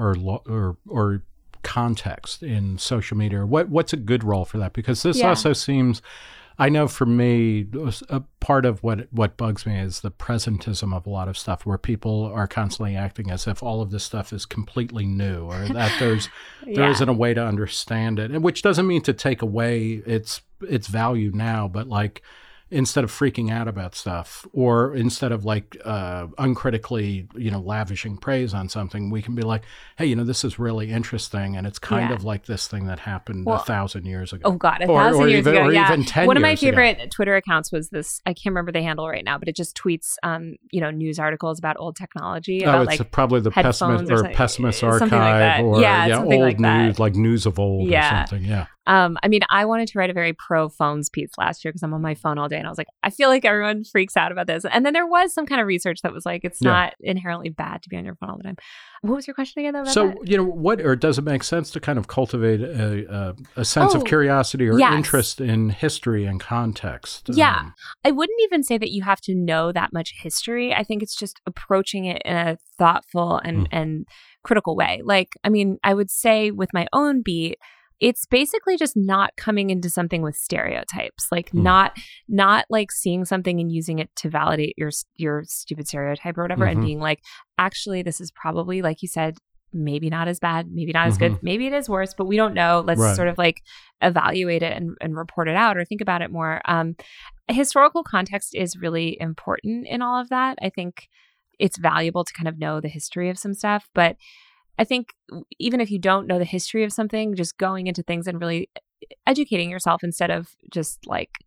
or context in social media? What's a good role for that? Because this also seems, I know for me, a part of what bugs me is the presentism of a lot of stuff, where people are constantly acting as if all of this stuff is completely new, or that there isn't a way to understand it, and which doesn't mean to take away its value now, but like, instead of freaking out about stuff, or instead of like uncritically, lavishing praise on something, we can be like, hey, this is really interesting, and it's kind of like this thing that happened 1,000 years ago. Oh God, 1,000 years ago, or even 10 years ago. One of my favorite Twitter accounts was this. I can't remember the handle right now, but it just tweets, news articles about old technology. About, it's probably the Pessimist Archive, like or old like news, like News of Old or something. Yeah. I mean, I wanted to write a very pro phones piece last year because I'm on my phone all day, and I was like, I feel like everyone freaks out about this. And then there was some kind of research that was like, it's not inherently bad to be on your phone all the time. What was your question again, though? About does it make sense to kind of cultivate a sense of curiosity or interest in history and context? Yeah. I wouldn't even say that you have to know that much history. I think it's just approaching it in a thoughtful and critical way. Like, I mean, I would say with my own beat, it's basically just not coming into something with stereotypes, like not like seeing something and using it to validate your stupid stereotype or whatever, and being like, actually, this is probably, like you said, maybe not as bad, maybe not as good, maybe it is worse, but we don't know. Let's sort of like evaluate it and report it out or think about it more. Historical context is really important in all of that. I think it's valuable to kind of know the history of some stuff, but I think even if you don't know the history of something, just going into things and really educating yourself instead of just like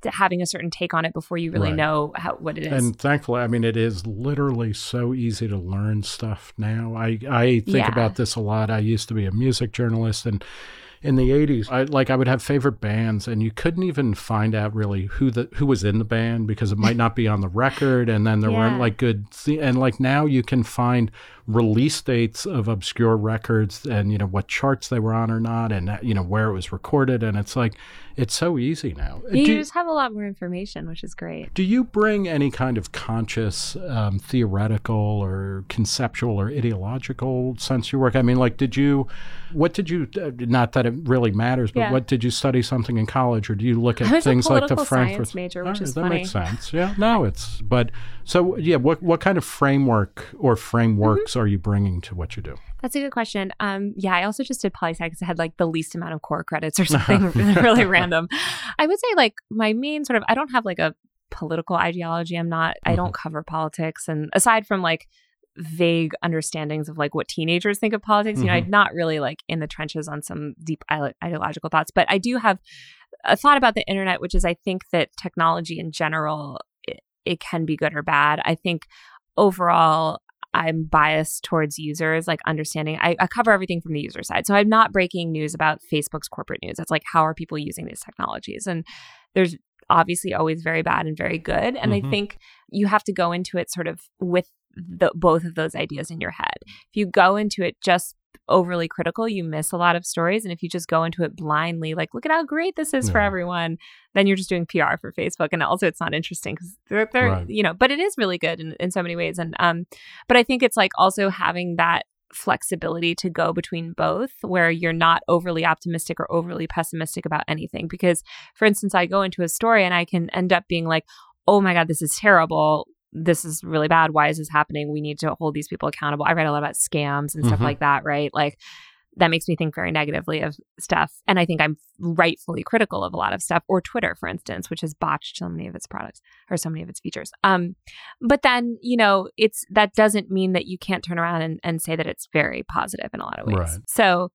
having a certain take on it before you really know what it is. And thankfully, I mean, it is literally so easy to learn stuff now. I think about this a lot. I used to be a music journalist, and in the 80s, I would have favorite bands, and you couldn't even find out really who was in the band because it might not be on the record, and then there weren't like good and like now you can find release dates of obscure records and what charts they were on or not, and where it was recorded, and it's like it's so easy now. You just have a lot more information, which is great. Do you bring any kind of conscious theoretical or conceptual or ideological sense to your work? I mean, like, what did you not that it really matters, but what did you study something in college, or do you look at things like the Frankfurt science major, which is that funny. Makes sense. What kind of framework or frameworks are you bringing to what you do? That's a good question. I also just did poli-sci because I had like the least amount of core credits or something really random. I would say like my main sort of, I don't have like a political ideology. I don't cover politics. And aside from like vague understandings of like what teenagers think of politics, I'm not really like in the trenches on some deep ideological thoughts. But I do have a thought about the internet, which is I think that technology in general, it can be good or bad. I think overall, I'm biased towards users, like understanding. I cover everything from the user side. So I'm not breaking news about Facebook's corporate news. It's like, how are people using these technologies? And there's obviously always very bad and very good. And I think you have to go into it sort of with both of those ideas in your head. If you go into it just overly critical, you miss a lot of stories. And if you just go into it blindly, like, look at how great this is for everyone, then you're just doing PR for Facebook. And also it's not interesting because they're but it is really good in so many ways. And but I think it's like also having that flexibility to go between both, where you're not overly optimistic or overly pessimistic about anything. Because for instance, I go into a story and I can end up being like, oh my God, this is terrible. This is really bad. Why is this happening? We need to hold these people accountable. I read a lot about scams and stuff like that, right? Like that makes me think very negatively of stuff. And I think I'm rightfully critical of a lot of stuff. Or Twitter, for instance, which has botched so many of its products or so many of its features. But then, that doesn't mean that you can't turn around and say that it's very positive in a lot of ways. Right. So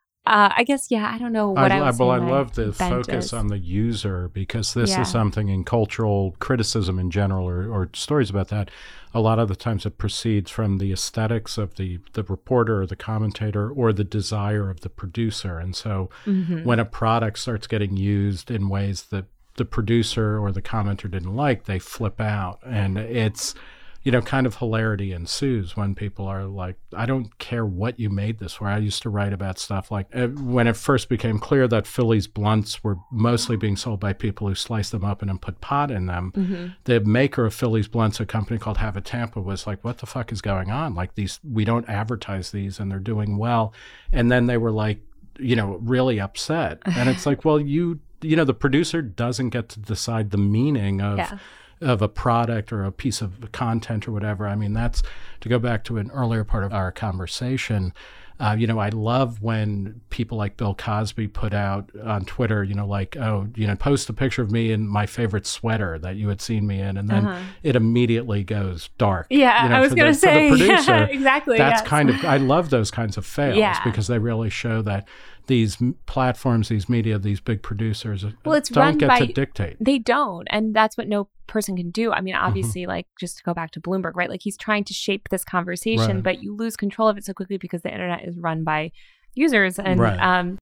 I guess, I don't know what I love the focus on the user, because this is something in cultural criticism in general, or stories about that. A lot of the times it proceeds from the aesthetics of the reporter or the commentator or the desire of the producer. And so when a product starts getting used in ways that the producer or the commenter didn't like, they flip out. And it's kind of hilarity ensues when people are like, I don't care what you made this for. I used to write about stuff like when it first became clear that Philly's blunts were mostly being sold by people who sliced them up and then put pot in them. The maker of Philly's blunts, a company called Have a Tampa, was like, what the fuck is going on? Like we don't advertise these and they're doing well. And then they were like, really upset. And it's like, well, the producer doesn't get to decide the meaning of a product or a piece of content or whatever. I mean, that's to go back to an earlier part of our conversation. I love when people like Bill Cosby put out on Twitter, post a picture of me in my favorite sweater that you had seen me in, and then it immediately goes dark. Yeah, I was going to say, for the producer, exactly. That's I love those kinds of fails because they really show that these platforms, these media, these big producers don't get to dictate. They don't. And that's what no person can do. I mean, obviously, like, just to go back to Bloomberg, right? Like, he's trying to shape this conversation, but you lose control of it so quickly because the internet is run by users. And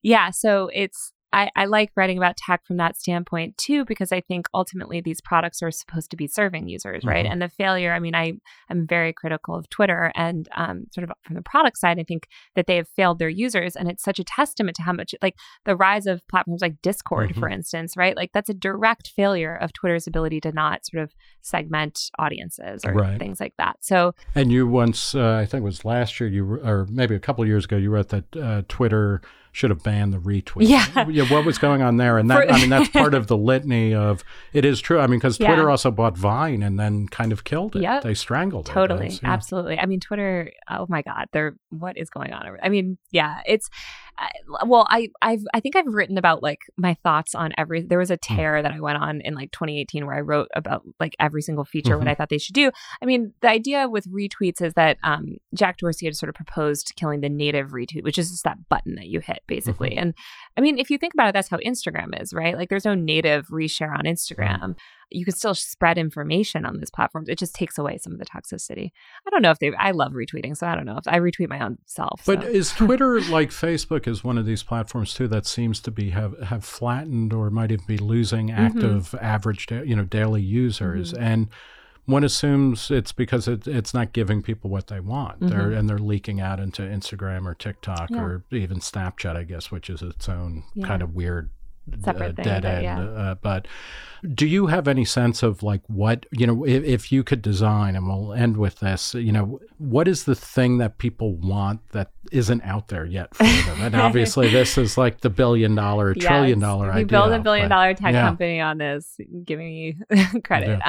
so I like writing about tech from that standpoint too, because I think ultimately these products are supposed to be serving users, right? And the failure, I mean, I'm very critical of Twitter, and sort of from the product side, I think that they have failed their users. And it's such a testament to how much, like, the rise of platforms like Discord, for instance, right? Like, that's a direct failure of Twitter's ability to not sort of segment audiences or things like that. So, and you once, I think it was last year, or maybe a couple of years ago, you wrote that Twitter should have banned the retweet. What was going on there? And that, I mean, that's part of the litany of, it is true. I mean, because Twitter also bought Vine and then kind of killed it. They strangled it. Totally. Absolutely. I mean, Twitter, oh my God, what is going on? I mean, it's, I think I've written about like my thoughts on there was a tear that I went on in like 2018 where I wrote about like every single feature, what I thought they should do. I mean, the idea with retweets is that Jack Dorsey had sort of proposed killing the native retweet, which is just that button that you hit basically. And I mean, if you think about it, that's how Instagram is, right? Like there's no native reshare on Instagram. You can still spread information on these platforms. It just takes away some of the toxicity. I don't know if I love retweeting, so I don't know if I retweet my own self. But so. Is Twitter like Facebook is one of these platforms too that seems to be have flattened or might even be losing active average daily users, and one assumes it's because it's not giving people what they want. They're leaking out into Instagram or TikTok or even Snapchat, I guess, which is its own kind of weird separate thing, dead end. But do you have any sense of like what, if you could design, and we'll end with this, what is the thing that people want that isn't out there yet for them? And obviously this is like the $1 billion, $1 trillion idea. You build $1 billion tech company on this, giving you credit.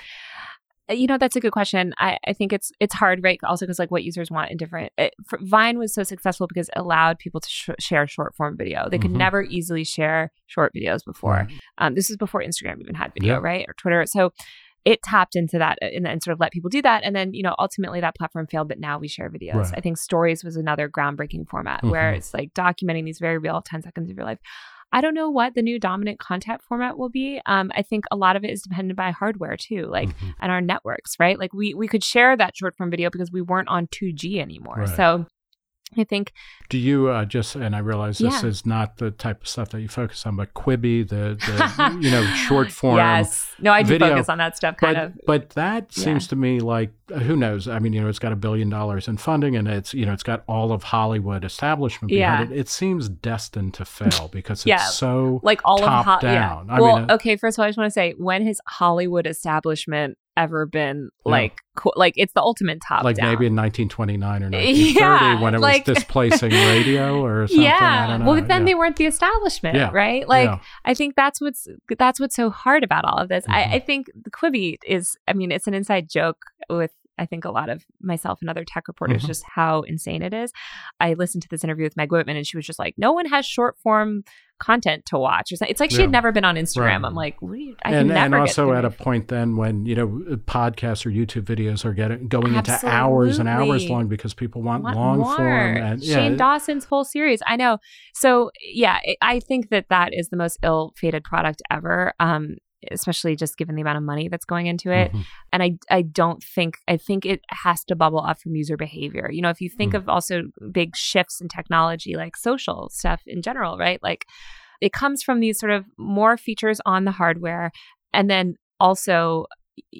Yeah. That's a good question. I think it's hard, right? Also because like what users want in different... Vine was so successful because it allowed people to share short form video. They could never easily share short videos before. This was before Instagram even had video, right? Or Twitter. So it tapped into that and sort of let people do that. And then, ultimately that platform failed, but now we share videos. Right. I think Stories was another groundbreaking format where it's like documenting these very real 10 seconds of your life. I don't know what the new dominant content format will be. I think a lot of it is dependent by hardware too, like and our networks, right? Like we could share that short form video because we weren't on 2G anymore. Right. So I think. Do you and I realize this is not the type of stuff that you focus on, but Quibi, the short form. Yes. No, I do video, focus on that stuff But that seems to me like, who knows? I mean, it's got $1 billion in funding and it's got all of Hollywood establishment behind it. It seems destined to fail because it's so like all top down. Yeah. Okay, first of all, I just want to say, when has Hollywood establishment ever been like it's the ultimate top like down. Maybe in 1929 or 1930 when it was displacing radio or something. I don't know. Well, then they weren't the establishment, right? Like I think that's what's so hard about all of this. I think the Quibi is, it's an inside joke with I think a lot of myself and other tech reporters, just how insane it is. I listened to this interview with Meg Whitman and she was just like, no one has short form content to watch. It's like she had never been on Instagram. Right. I'm like, what are you, I can never and also get at a point then when, podcasts or YouTube videos are going into hours and hours long because people want long more. Form. And, Shane Dawson's whole series. I know. So I think that is the most ill-fated product ever. Especially just given the amount of money that's going into it. And I think it has to bubble up from user behavior. If you think of also big shifts in technology, like social stuff in general, right? Like it comes from these sort of more features on the hardware and then also,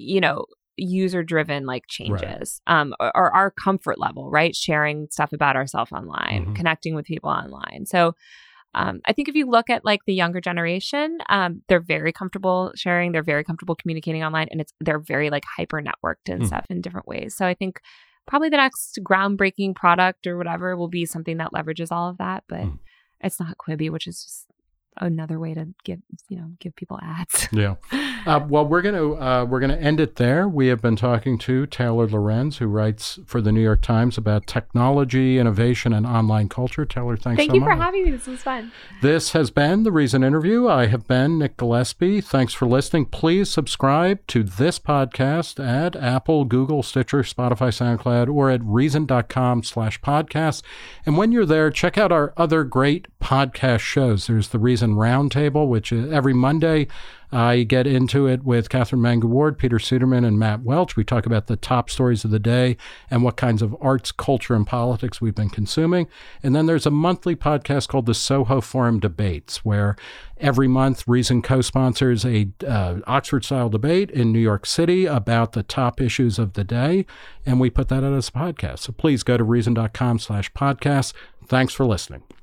user driven like changes, or our comfort level, right? Sharing stuff about ourselves online, connecting with people online. So I think if you look at like the younger generation, they're very comfortable sharing, they're very comfortable communicating online, and they're very like hyper networked and stuff in different ways. So I think probably the next groundbreaking product or whatever will be something that leverages all of that, but it's not Quibi, which is just another way to give people ads. Yeah. Well, we're gonna end it there. We have been talking to Taylor Lorenz, who writes for the New York Times about technology, innovation, and online culture. Taylor, thank you for having me. This was fun. This has been The Reason Interview. I have been Nick Gillespie. Thanks for listening. Please subscribe to this podcast at Apple, Google, Stitcher, Spotify, SoundCloud, or at reason.com/podcast. And when you're there, check out our other great podcast shows. There's The Reason Roundtable, which every Monday I get into it with Catherine Mangu-Ward, Peter Suderman, and Matt Welch. We talk about the top stories of the day and what kinds of arts, culture, and politics we've been consuming. And then there's a monthly podcast called the Soho Forum Debates, where every month Reason co-sponsors a Oxford-style debate in New York City about the top issues of the day, and we put that out as a podcast. So please go to reason.com/podcast. Thanks for listening.